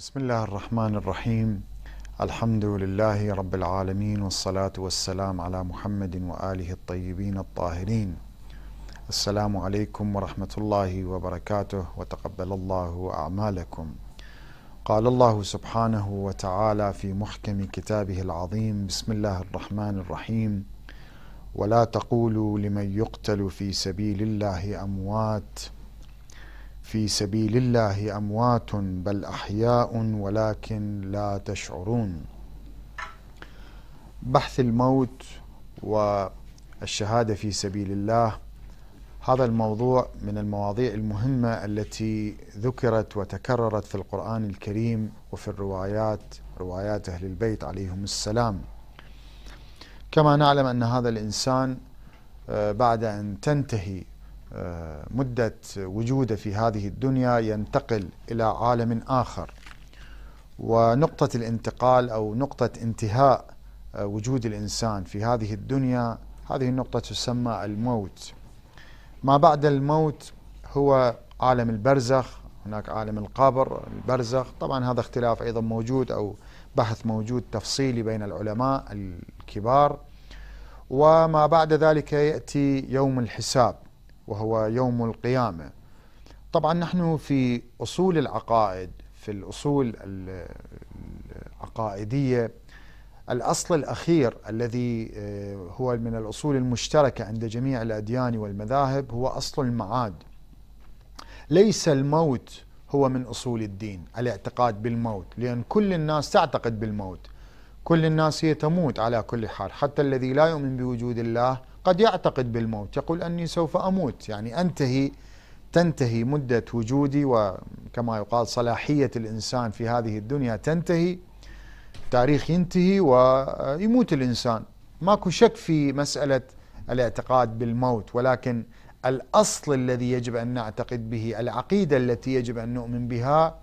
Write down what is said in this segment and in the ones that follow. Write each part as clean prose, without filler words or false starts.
بسم الله الرحمن الرحيم. الحمد لله رب العالمين، والصلاة والسلام على محمد وآله الطيبين الطاهرين. السلام عليكم ورحمة الله وبركاته، وتقبل الله أعمالكم. قال الله سبحانه وتعالى في محكم كتابه العظيم: بسم الله الرحمن الرحيم: ولا تقولوا لمن يقتل في سبيل الله أموات بل أحياء ولكن لا تشعرون. بحث الموت والشهادة في سبيل الله، هذا الموضوع من المواضيع المهمة التي ذكرت وتكررت في القرآن الكريم وفي روايات أهل البيت عليهم السلام. كما نعلم أن هذا الإنسان بعد أن تنتهي مدة وجوده في هذه الدنيا ينتقل إلى عالم آخر، ونقطة الانتقال أو نقطة انتهاء وجود الإنسان في هذه الدنيا، هذه النقطة تسمى الموت. ما بعد الموت هو عالم البرزخ، هناك عالم القبر، البرزخ. طبعا هذا اختلاف أيضا موجود أو بحث موجود تفصيلي بين العلماء الكبار. وما بعد ذلك يأتي يوم الحساب وهو يوم القيامة. طبعا نحن في أصول العقائد، في الأصول العقائدية، الأصل الأخير الذي هو من الأصول المشتركة عند جميع الأديان والمذاهب هو أصل المعاد. ليس الموت هو من أصول الدين، الاعتقاد بالموت، لأن كل الناس تعتقد بالموت، كل الناس هي تموت على كل حال. حتى الذي لا يؤمن بوجود الله قد يعتقد بالموت، يقول أني سوف أموت، يعني تنتهي مدة وجودي، وكما يقال صلاحية الإنسان في هذه الدنيا تنتهي، تاريخ ينتهي ويموت الإنسان. ماكو شك في مسألة الاعتقاد بالموت، ولكن الأصل الذي يجب أن نعتقد به، العقيدة التي يجب أن نؤمن بها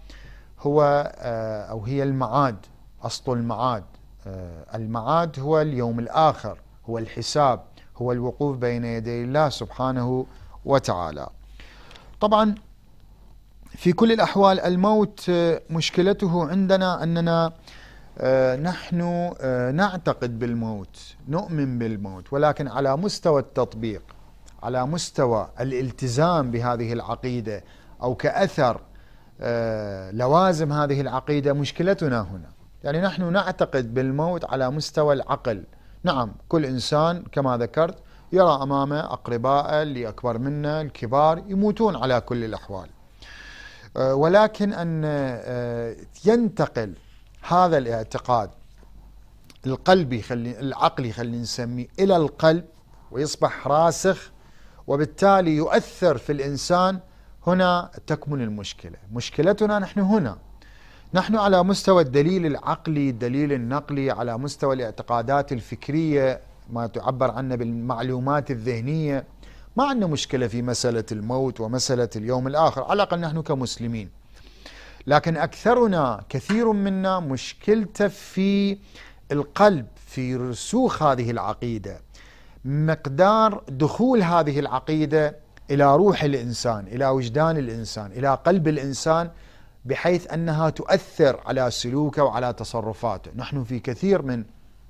هي المعاد، أصل المعاد. المعاد هو اليوم الآخر، هو الحساب، هو الوقوف بين يدي الله سبحانه وتعالى. طبعا في كل الأحوال الموت مشكلته عندنا أننا نحن نعتقد بالموت، نؤمن بالموت، ولكن على مستوى التطبيق، على مستوى الالتزام بهذه العقيدة أو كأثر لوازم هذه العقيدة، مشكلتنا هنا. يعني نحن نعتقد بالموت على مستوى العقل. نعم، كل إنسان كما ذكرت يرى أمامه أقرباء اللي أكبر منه، الكبار يموتون على كل الأحوال، ولكن أن ينتقل هذا الاعتقاد القلبي، العقلي خلينا نسميه، إلى القلب ويصبح راسخ، وبالتالي يؤثر في الإنسان. هنا تكمن المشكلة. مشكلتنا نحن هنا، نحن على مستوى الدليل العقلي، الدليل النقلي، على مستوى الاعتقادات الفكرية، ما تعبر عنه بالمعلومات الذهنية، ما عندنا مشكلة في مسألة الموت ومسألة اليوم الآخر، على الأقل نحن كمسلمين. لكن أكثرنا، كثير منا، مشكلته في القلب، في رسوخ هذه العقيدة، مقدار دخول هذه العقيدة إلى روح الإنسان، إلى وجدان الإنسان، إلى قلب الإنسان، بحيث أنها تؤثر على سلوكه وعلى تصرفاته. نحن في كثير من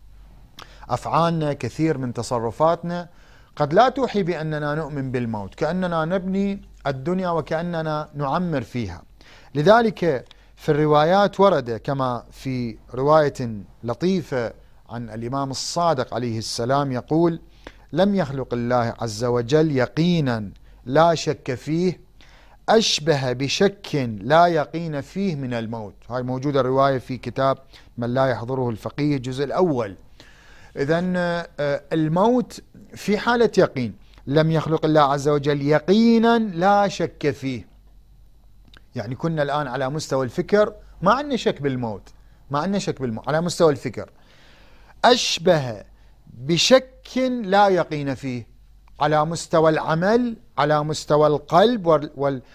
أفعالنا، كثير من تصرفاتنا قد لا توحي بأننا نؤمن بالموت، كأننا نبني الدنيا وكأننا نعمر فيها. لذلك في الروايات ورد، كما في رواية لطيفة عن الإمام الصادق عليه السلام يقول: لم يخلق الله عز وجل يقينا لا شك فيه أشبه بشك لا يقين فيه من الموت. هاي موجودة الرواية في كتاب من لا يحضره الفقيه الجزء الأول. إذن الموت في حالة يقين. لم يخلق الله عز وجل يقينا لا شك فيه، يعني كنا الآن على مستوى الفكر ما عندنا شك بالموت، على مستوى الفكر. أشبه بشك لا يقين فيه على مستوى العمل، على مستوى القلب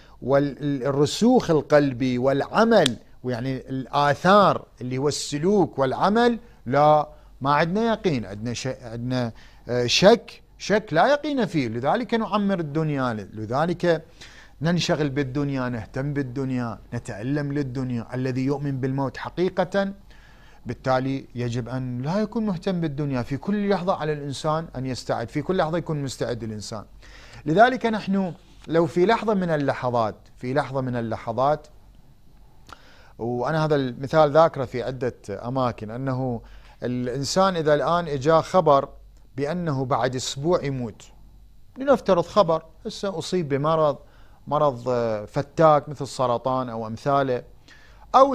والرسوخ القلبي والعمل، ويعني الآثار اللي هو السلوك والعمل، لا، ما عندنا يقين، عندنا شك لا يقين فيه. لذلك نعمر الدنيا، لذلك ننشغل بالدنيا، نهتم بالدنيا، نتألم للدنيا. الذي يؤمن بالموت حقيقة بالتالي يجب أن لا يكون مهتم بالدنيا، في كل لحظة على الإنسان أن يستعد، في كل لحظة يكون مستعد الإنسان. لذلك نحن لو في لحظة من اللحظات، وأنا هذا المثال ذاكره في عدة أماكن، أنه الإنسان إذا الآن إجا خبر بأنه بعد أسبوع يموت، لنفترض خبر هسه أصيب مرض فتاك مثل السرطان أو أمثاله، أو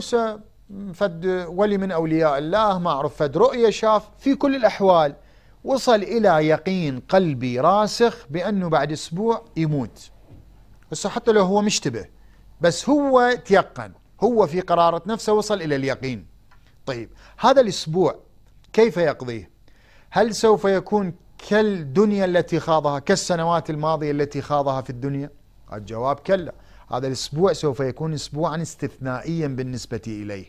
فد ولي من أولياء الله ما أعرف فد رؤية شاف، في كل الأحوال وصل إلى يقين قلبي راسخ بأنه بعد أسبوع يموت. هسه حتى لو هو مشتبه، بس هو تيقن، هو في قرارة نفسه وصل إلى اليقين. طيب هذا الأسبوع كيف يقضيه؟ هل سوف يكون كالدنيا التي خاضها، كالسنوات الماضية التي خاضها في الدنيا؟ الجواب كلا. هذا الأسبوع سوف يكون أسبوعا استثنائيا بالنسبة إليه.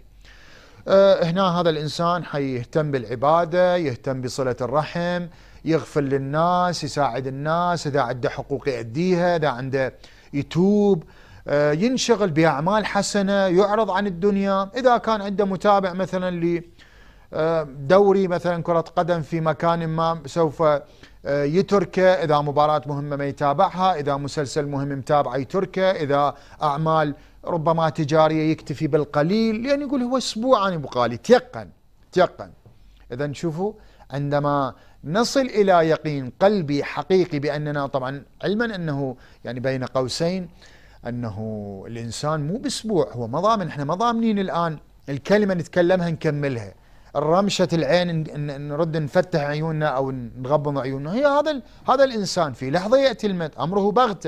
هنا هذا الإنسان حيهتم بالعبادة، يهتم بصلة الرحم، يغفر للناس، يساعد الناس، إذا عنده حقوق يأديها، إذا عنده يتوب، ينشغل بأعمال حسنة، يعرض عن الدنيا. إذا كان عنده متابع مثلا لدوري مثلا كرة قدم في مكان ما سوف يتركه، إذا مباراة مهمة ما يتابعها، إذا مسلسل مهم متابعه يتركه، إذا أعمال ربما تجارية يكتفي بالقليل، لأن يقول هو أسبوعا يبقى لي، تيقن. إذا شوفوا، عندما نصل إلى يقين قلبي حقيقي بأننا، طبعا علما أنه يعني بين قوسين أنه الإنسان مو بأسبوع، هو مضامن، احنا مضامنين الآن الكلمة نتكلمها نكملها، الرمشة العين نرد نفتح عيوننا أو نغض عيوننا، هي هذا الإنسان في لحظة يأتي الموت، أمره بغتة.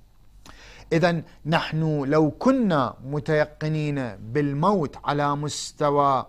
إذا نحن لو كنا متيقنين بالموت على مستوى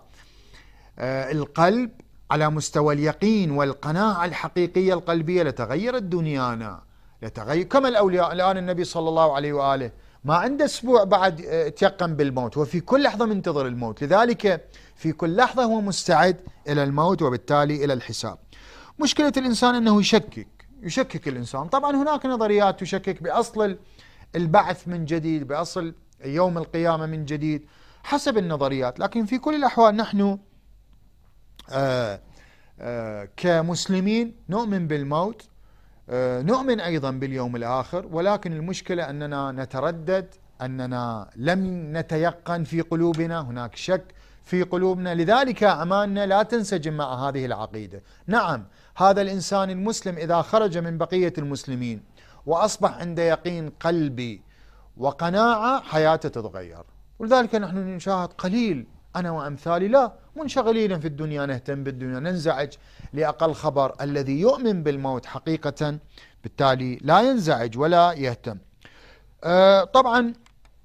القلب، على مستوى اليقين والقناعة الحقيقية القلبية، لتغيرت دنيانا، كما الأولياء. الآن النبي صلى الله عليه وآله ما عنده أسبوع بعد تيقن بالموت، وفي كل لحظة منتظر الموت، لذلك في كل لحظة هو مستعد إلى الموت وبالتالي إلى الحساب. مشكلة الإنسان أنه يشكك الإنسان. طبعا هناك نظريات تشكك بأصل البعث من جديد، بأصل يوم القيامة من جديد، حسب النظريات. لكن في كل الأحوال نحن كمسلمين نؤمن بالموت، نؤمن أيضا باليوم الآخر، ولكن المشكلة أننا نتردد، أننا لم نتيقن في قلوبنا، هناك شك في قلوبنا، لذلك أعمالنا لا تنسجم مع هذه العقيدة. نعم، هذا الإنسان المسلم إذا خرج من بقية المسلمين وأصبح عنده يقين قلبي وقناعة، حياته تتغير. ولذلك نحن نشاهد قليل، أنا وأمثالي لا، منشغلين في الدنيا، نهتم بالدنيا، ننزعج لأقل خبر. الذي يؤمن بالموت حقيقة بالتالي لا ينزعج ولا يهتم. طبعا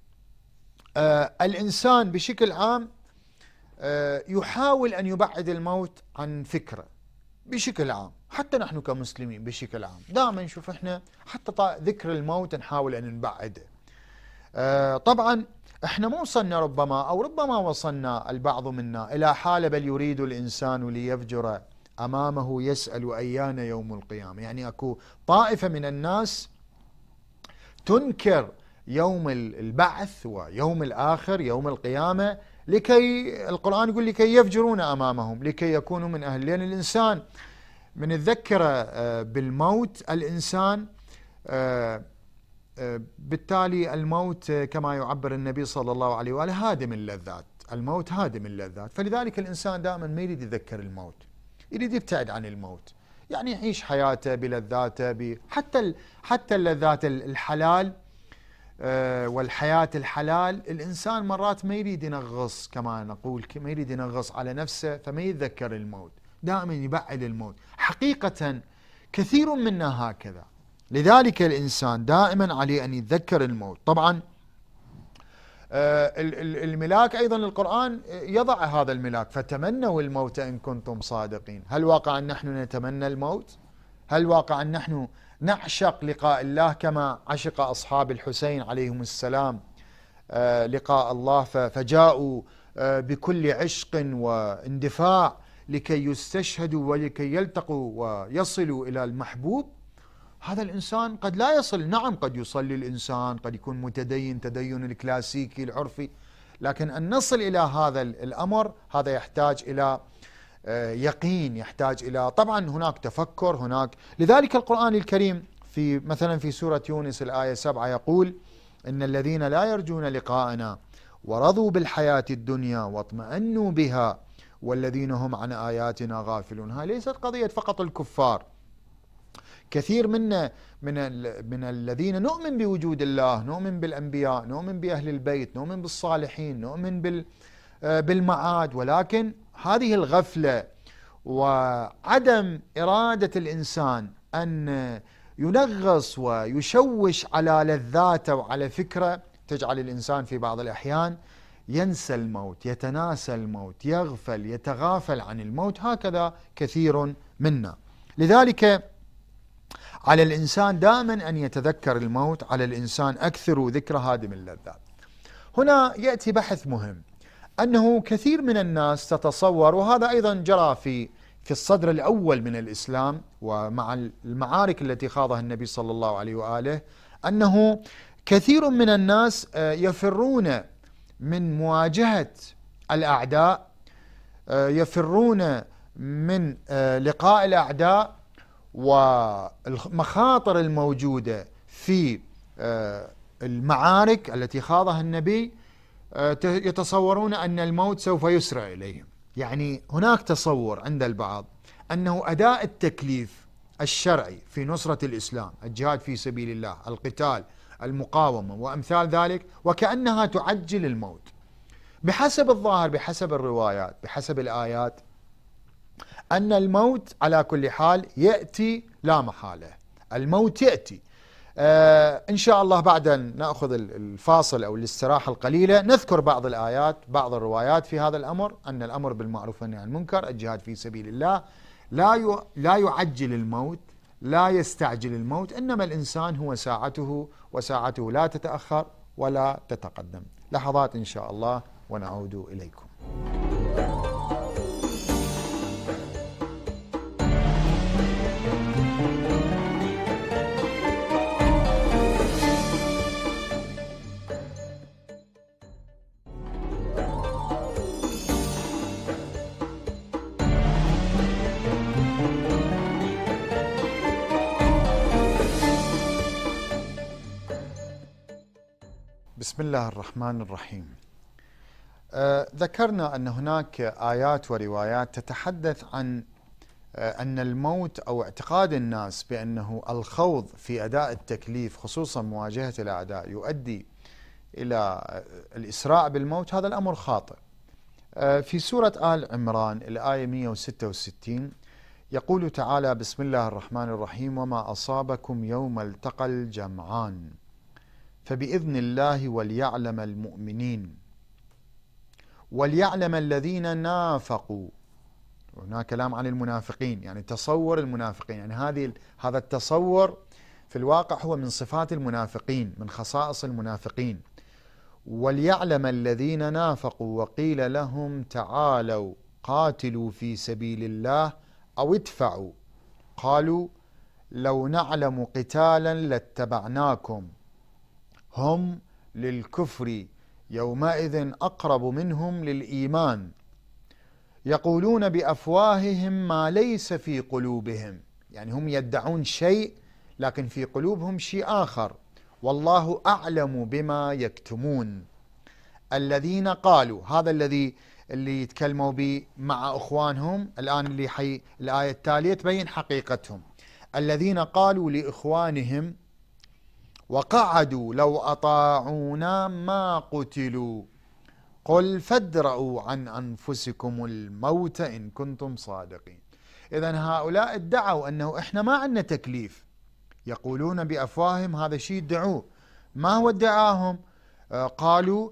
الإنسان بشكل عام يحاول أن يبعد الموت عن فكره بشكل عام، حتى نحن كمسلمين بشكل عام دائما نشوف احنا حتى ذكر الموت نحاول أن نبعده. طبعا احنا ما وصلنا ربما وصلنا البعض منا إلى حالة بل يريد الإنسان ليفجر أمامه يسأل أيان يوم القيامة. يعني أكو طائفة من الناس تنكر يوم البعث ويوم الآخر، يوم القيامة، لكي القرآن يقول لكي يفجرون أمامهم، لكي يكونوا من أهل. لأن الإنسان من الذكر بالموت، الإنسان بالتالي الموت كما يعبر النبي صلى الله عليه وآله هادم اللذات، الموت هادم اللذات. فلذلك الإنسان دائما ما يريد يتذكر الموت، يريد يبتعد عن الموت، يعني يعيش حياته بلذاته، حتى اللذات الحلال والحياة الحلال. الإنسان مرات ما يريد ينغص، كما نقول ما يريد ينغص على نفسه، فما يتذكر الموت، دائما يبعد الموت. حقيقة كثير منا هكذا، لذلك الإنسان دائما عليه أن يتذكر الموت. طبعا الملاك أيضا القرآن يضع هذا الملاك، فتمنوا الموت إن كنتم صادقين. هل واقع أن نحن نتمنى الموت؟ هل واقع أن نحن نعشق لقاء الله كما عشق أصحاب الحسين عليهم السلام لقاء الله، فجاءوا بكل عشق واندفاع لكي يستشهدوا ولكي يلتقوا ويصلوا إلى المحبوب؟ هذا الإنسان قد لا يصل، نعم قد يصلي الإنسان، قد يكون متدين تدين الكلاسيكي العرفي، لكن أن نصل إلى هذا الأمر هذا يحتاج إلى يقين، يحتاج إلى طبعا هناك تفكر هناك. لذلك القرآن الكريم في مثلا في سورة يونس الآية 7 يقول: إن الذين لا يرجون لقاءنا ورضوا بالحياة الدنيا واطمأنوا بها والذين هم عن آياتنا غافلون. هاي ليست قضية فقط الكفار، كثير من الذين نؤمن بوجود الله، نؤمن بالأنبياء، نؤمن بأهل البيت، نؤمن بالصالحين، نؤمن بالمعاد، ولكن هذه الغفلة وعدم إرادة الإنسان أن ينغص ويشوش على لذاته وعلى فكرة تجعل الإنسان في بعض الأحيان ينسى الموت، يتناسى الموت، يغفل، يتغافل عن الموت. هكذا كثير منا. لذلك على الإنسان دائما أن يتذكر الموت، على الإنسان أكثر ذكر هادم اللذات. هنا يأتي بحث مهم، أنه كثير من الناس تتصور، وهذا أيضا جرى في الصدر الأول من الإسلام ومع المعارك التي خاضها النبي صلى الله عليه وآله، أنه كثير من الناس يفرون من مواجهة الأعداء، يفرون من لقاء الأعداء والمخاطر الموجودة في المعارك التي خاضها النبي، يتصورون أن الموت سوف يسرع إليهم. يعني هناك تصور عند البعض أنه أداء التكليف الشرعي في نصرة الإسلام، الجهاد في سبيل الله، القتال، المقاومة وأمثال ذلك، وكأنها تعجل الموت. بحسب الظاهر، بحسب الروايات، بحسب الآيات، أن الموت على كل حال يأتي لا محالة، الموت يأتي. إن شاء الله بعد أن نأخذ الفاصل أو الاستراحة القليلة نذكر بعض الآيات، بعض الروايات في هذا الأمر، أن الأمر بالمعروف والنهي عن المنكر، الجهاد في سبيل الله لا يعجل الموت، لا يستعجل الموت، إنما الإنسان هو ساعته، وساعته لا تتأخر ولا تتقدم. لحظات إن شاء الله ونعود إليكم. بسم الله الرحمن الرحيم. ذكرنا أن هناك آيات وروايات تتحدث عن أن الموت أو اعتقاد الناس بأنه الخوض في أداء التكليف خصوصا مواجهة الأعداء يؤدي إلى الإسراع بالموت. هذا الأمر خاطئ. في سورة آل عمران الآية 166 يقول تعالى: بسم الله الرحمن الرحيم: وما أصابكم يوم التقى الجمعان فبإذن الله وليعلم المؤمنين وليعلم الذين نافقوا. هناك كلام عن المنافقين، يعني تصور المنافقين، يعني هذا التصور في الواقع هو من صفات المنافقين، من خصائص المنافقين. وليعلم الذين نافقوا وقيل لهم تعالوا قاتلوا في سبيل الله أو ادفعوا قالوا لو نعلم قتالا لاتبعناكم هم للكفر يومئذ أقرب منهم للإيمان يقولون بأفواههم ما ليس في قلوبهم. يعني هم يدعون شيء لكن في قلوبهم شيء آخر، والله أعلم بما يكتمون. الذين قالوا، هذا اللي يتكلموا به مع أخوانهم الآن، اللي الآية التالية تبين حقيقتهم. الذين قالوا لإخوانهم وقعدوا لو أطاعونا ما قتلوا قل فادرءوا عن أنفسكم الموت إن كنتم صادقين. إذن هؤلاء ادعوا أنه إحنا ما عندنا تكليف، يقولون بأفواههم هذا شيء ادعوه. ما هو ادعاهم؟ قالوا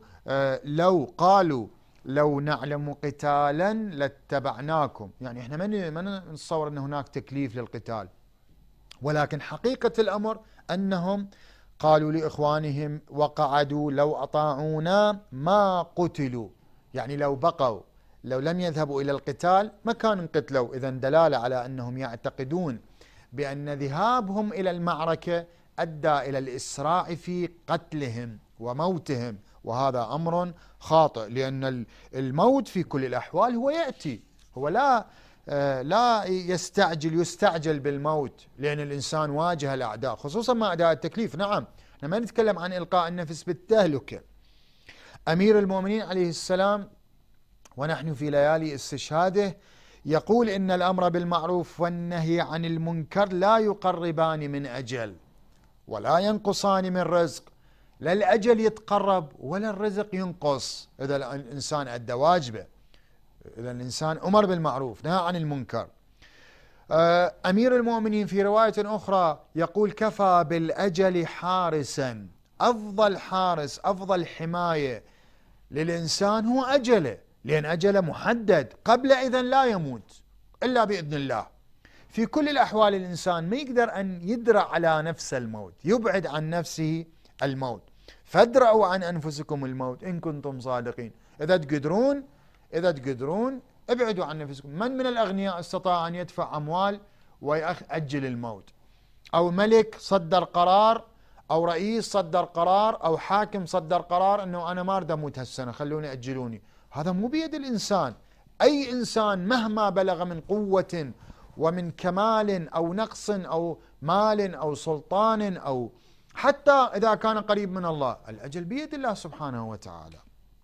لو نعلم قتالا لاتبعناكم. يعني إحنا ما نتصور أن هناك تكليف للقتال، ولكن حقيقة الأمر أنهم قالوا لإخوانهم وقعدوا لو أطاعونا ما قتلوا، يعني لو بقوا، لو لم يذهبوا إلى القتال ما كانوا قتلوا. إذن دلالة على أنهم يعتقدون بأن ذهابهم إلى المعركة أدى إلى الإسراع في قتلهم وموتهم، وهذا أمر خاطئ، لأن الموت في كل الأحوال هو يأتي، هو لا يستعجل بالموت، لأن الإنسان واجه الأعداء، خصوصا مع أداء التكليف. نعم، احنا ما نتكلم عن إلقاء النفس بالتهلكة. أمير المؤمنين عليه السلام ونحن في ليالي استشهاده يقول إن الأمر بالمعروف والنهي عن المنكر لا يقربان من أجل ولا ينقصان من رزق، لا الأجل يتقرب ولا الرزق ينقص إذا الإنسان أدى واجبه، إذا الإنسان أمر بالمعروف نهى عن المنكر. أمير المؤمنين في رواية أخرى يقول كفى بالأجل حارسا، أفضل حارس أفضل حماية للإنسان هو أجله، لأن أجله محدد، قبل إذن لا يموت إلا بإذن الله. في كل الأحوال الإنسان ما يقدر أن يدرع على نفس الموت، يبعد عن نفسه الموت. فادرعوا عن أنفسكم الموت إن كنتم صادقين. إذا تقدرون ابعدوا عن نفسكم. من الأغنياء استطاع أن يدفع أموال ويأجل الموت؟ أو ملك صدر قرار، أو رئيس صدر قرار، أو حاكم صدر قرار أنه أنا ما أريد أموت هالسنة، خلوني أجلوني. هذا مو بيد الإنسان. أي إنسان مهما بلغ من قوة ومن كمال أو نقص أو مال أو سلطان، أو حتى إذا كان قريب من الله، الأجل بيد الله سبحانه وتعالى.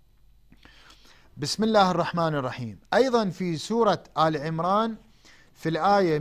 بسم الله الرحمن الرحيم. أيضا في سورة آل عمران في الآية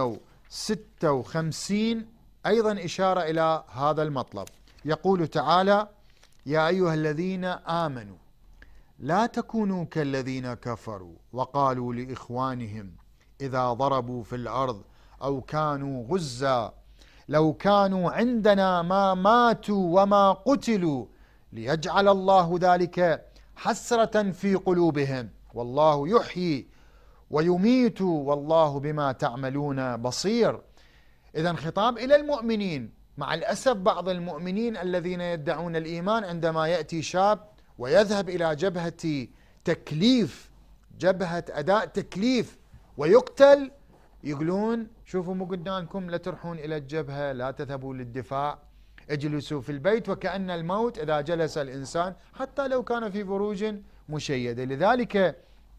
156 أيضا إشارة إلى هذا المطلب. يقول تعالى: يا أيها الذين آمنوا لا تكونوا كالذين كفروا وقالوا لإخوانهم إذا ضربوا في الأرض أو كانوا غزا لو كانوا عندنا ما ماتوا وما قتلوا ليجعل الله ذلك حسرة في قلوبهم والله يحيي ويميت والله بما تعملون بصير. إذن خطاب إلى المؤمنين. مع الأسف بعض المؤمنين الذين يدعون الإيمان عندما يأتي شاب ويذهب إلى جبهة تكليف، جبهة أداء تكليف، ويقتل، يقولون شوفوا مو قدامكم، لا تروحون إلى الجبهة، لا تذهبوا للدفاع، اجلسوا في البيت. وكأن الموت إذا جلس الإنسان حتى لو كان في بروج مشيدة. لذلك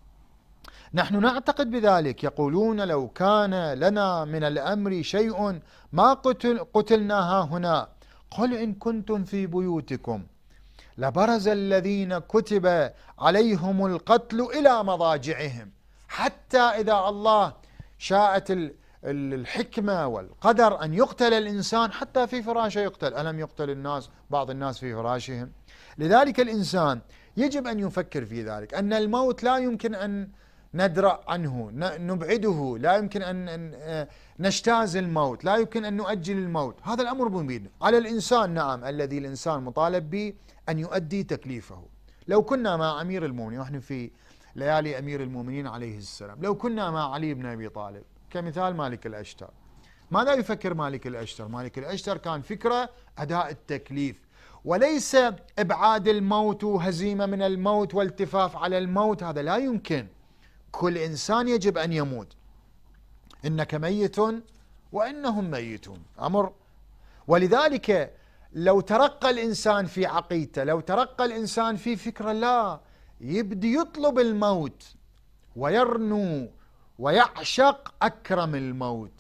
نحن نعتقد بذلك. يقولون لو كان لنا من الأمر شيء ما قتلنا هنا، قل إن كنتم في بيوتكم لبرز الذين كتب عليهم القتل إلى مضاجعهم. حتى إذا الله شاءت الحكمة والقدر أن يقتل الإنسان حتى في فراشه يقتل. ألم يقتل بعض الناس في فراشهم؟ لذلك الإنسان يجب أن يفكر في ذلك، أن الموت لا يمكن أن ندرأ عنه، نبعده، لا يمكن أن نجتاز الموت، لا يمكن أن نؤجل الموت. هذا الأمر مبين على الإنسان، نعم، الذي الإنسان مطالب به أن يؤدي تكليفه. لو كنا مع أمير المؤمنين، ونحن في ليالي أمير المؤمنين عليه السلام، لو كنا مع علي بن أبي طالب كمثال مالك الأشتر، ماذا يفكر مالك الأشتر؟ مالك الأشتر كان فكرة أداء التكليف، وليس إبعاد الموت وهزيمة من الموت والتفاف على الموت. هذا لا يمكن. كل إنسان يجب أن يموت. إنك ميت وإنهم ميتون، أمر. ولذلك لو ترقى الإنسان في عقيدته، لو ترقى الإنسان في فكرة، لا يبدي يطلب الموت ويرنو ويعشق أكرم الموت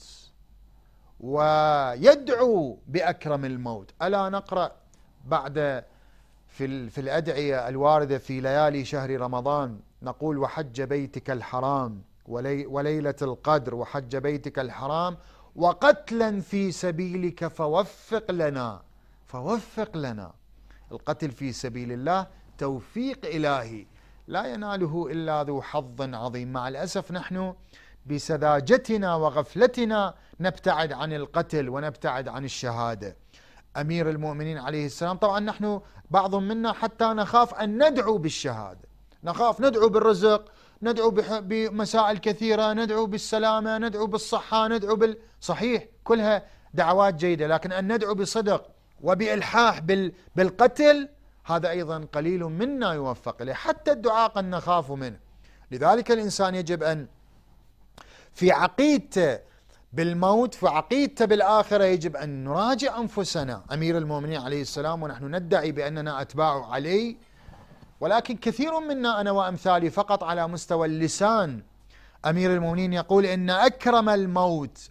ويدعو بأكرم الموت. ألا نقرأ بعد في الأدعية الواردة في ليالي شهر رمضان، نقول: وحج بيتك الحرام وليلة القدر وحج بيتك الحرام وقتلا في سبيلك فوفق لنا. فوفق لنا. القتل في سبيل الله توفيق إلهي لا يناله إلا ذو حظ عظيم. مع الأسف نحن بسذاجتنا وغفلتنا نبتعد عن القتل ونبتعد عن الشهادة. أمير المؤمنين عليه السلام، طبعا نحن بعض منا حتى نخاف أن ندعو بالشهادة، نخاف ندعو بالرزق، ندعو بمسائل كثيرة، ندعو بالسلامة، ندعو بالصحة، ندعو صحيح كلها دعوات جيدة، لكن أن ندعو بصدق وبإلحاح بالقتل هذا أيضا قليل منا يوفق إليه. حتى الدعاء قد نخاف منه. لذلك الإنسان يجب أن في عقيدته بالموت فعقيدته بالآخرة يجب أن نراجع أنفسنا. أمير المؤمنين عليه السلام ونحن ندعي بأننا أتباع علي، ولكن كثير منا أنا وأمثالي فقط على مستوى اللسان. أمير المؤمنين يقول إن أكرم الموت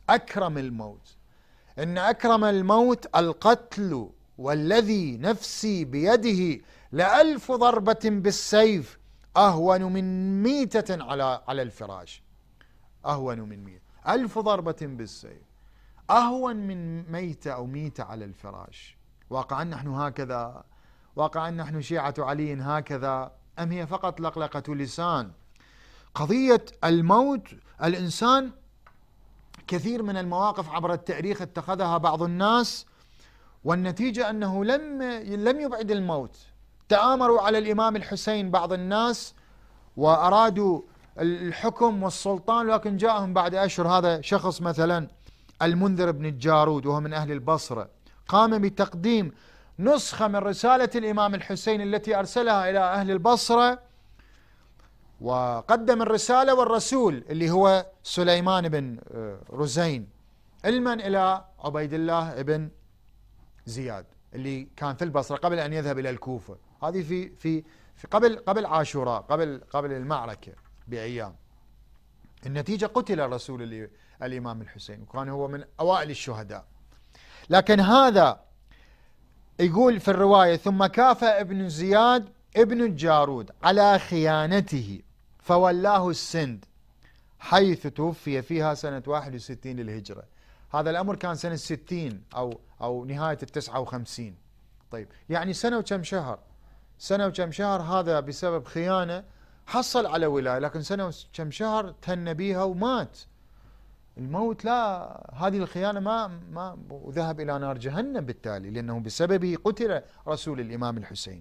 إن أكرم الموت القتل، والذي نفسي بيده ل1000 ضربة بالسيف أهون من ميتة على الفراش. أهون من ميتة، 1000 ضربة بالسيف أهون من ميتة أو ميتة على الفراش. واقعا نحن هكذا؟ واقعا نحن شيعة علي هكذا؟ أم هي فقط لقلقة لسان؟ قضية الموت، الإنسان كثير من المواقف عبر التاريخ اتخذها بعض الناس والنتيجة أنه لم يبعد الموت. تآمروا على الإمام الحسين بعض الناس وأرادوا الحكم والسلطان، لكن جاءهم بعد أشهر. هذا شخص مثلا المنذر بن الجارود وهو من أهل البصرة، قام بتقديم نسخة من رسالة الإمام الحسين التي أرسلها إلى أهل البصرة، وقدم الرسالة والرسول اللي هو سليمان بن رزين علما إلى عبيد الله بن زياد اللي كان في البصرة قبل أن يذهب إلى الكوفة. هذه في قبل عاشوراء، قبل المعركة بأيام. النتيجة قتل الرسول الإمام الحسين، وكان هو من أوائل الشهداء. لكن هذا يقول في الرواية: ثم كافأ ابن زياد ابن الجارود على خيانته فولاه السند، حيث توفي فيها سنة 61 للهجرة. هذا الأمر كان سنة 60 أو نهاية 59. طيب يعني سنة وكم شهر هذا بسبب خيانة حصل على ولاية، لكن سنة وكم شهر تهنى بيها ومات. الموت لا، هذه الخيانة ما وذهب إلى نار جهنم بالتالي، لأنه بسببه قتل رسول الإمام الحسين.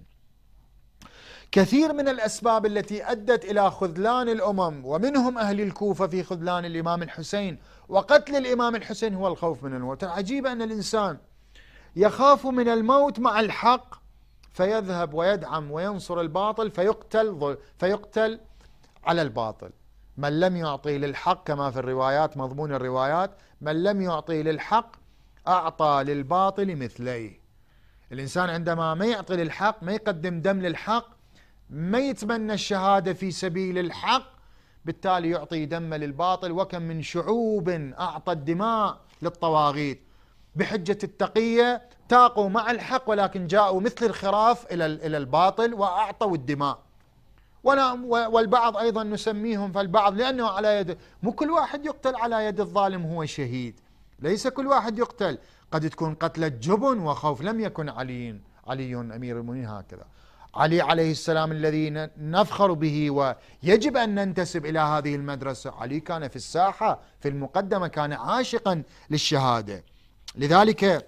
كثير من الأسباب التي أدت إلى خذلان الأمم، ومنهم أهل الكوفة في خذلان الإمام الحسين وقتل الإمام الحسين، هو الخوف من الموت. العجيب أن الإنسان يخاف من الموت مع الحق فيذهب ويدعم وينصر الباطل فيقتل على الباطل. من لم يعطي للحق، كما في الروايات، مضمون الروايات: من لم يعطي للحق أعطى للباطل مثليه. الإنسان عندما ما يعطي للحق، ما يقدم دم للحق، ما يتمنى الشهادة في سبيل الحق، بالتالي يعطي دم للباطل. وكم من شعوب أعطى الدماء للطواغيت بحجة التقية، تاقوا مع الحق ولكن جاءوا مثل الخراف إلى الباطل وأعطوا الدماء. والبعض أيضا نسميهم، فالبعض لأنه على يد، مو كل واحد يقتل على يد الظالم هو شهيد، ليس كل واحد يقتل، قد تكون قتلة جبن وخوف. لم يكن علي أمير المؤمنين هكذا. علي عليه السلام الذي نفخر به ويجب أن ننتسب إلى هذه المدرسة، علي كان في الساحة في المقدمة، كان عاشقا للشهادة. لذلك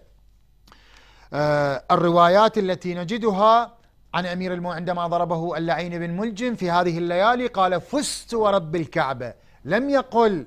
الروايات التي نجدها عن أمير المؤمنين عندما ضربه اللعين بن ملجم في هذه الليالي قال: فزت ورب الكعبة، لم يقل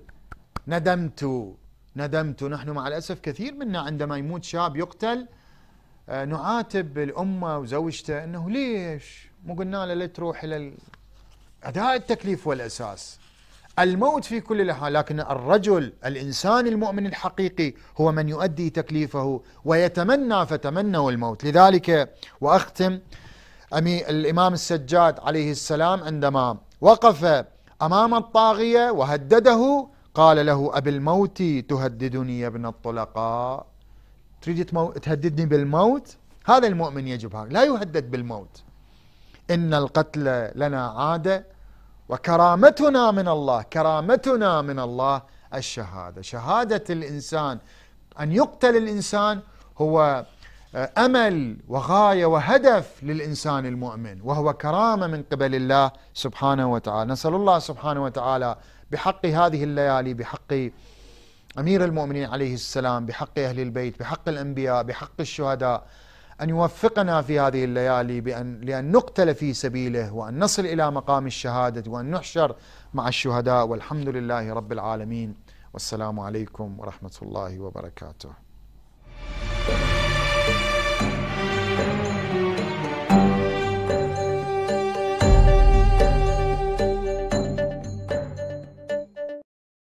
ندمت. نحن مع الأسف كثير منا عندما يموت شاب يقتل نعاتب الأمة وزوجته أنه ليش مو قلنا له لا تروح إلى أداء التكليف والأساس. الموت في كل الأحوال، لكن الرجل الإنسان المؤمن الحقيقي هو من يؤدي تكليفه ويتمنى، فتمنوا الموت. لذلك وأختم، الإمام السجاد عليه السلام عندما وقف أمام الطاغية وهدده قال له: أبالموت تهددني يا ابن الطلقاء؟ تريد تهددني بالموت؟ هذا المؤمن يجب لا يهدد بالموت. إن القتل لنا عادة، وكرامتنا من الله الشهادة. شهادة الإنسان، أن يقتل الإنسان، هو أمل وغاية وهدف للإنسان المؤمن، وهو كرامة من قبل الله سبحانه وتعالى. نسأل الله سبحانه وتعالى بحق هذه الليالي، بحق أمير المؤمنين عليه السلام، بحق أهل البيت، بحق الأنبياء، بحق الشهداء، أن يوفقنا في هذه الليالي لأن نقتل في سبيله، وأن نصل إلى مقام الشهادة، وأن نحشر مع الشهداء. والحمد لله رب العالمين، والسلام عليكم ورحمة الله وبركاته.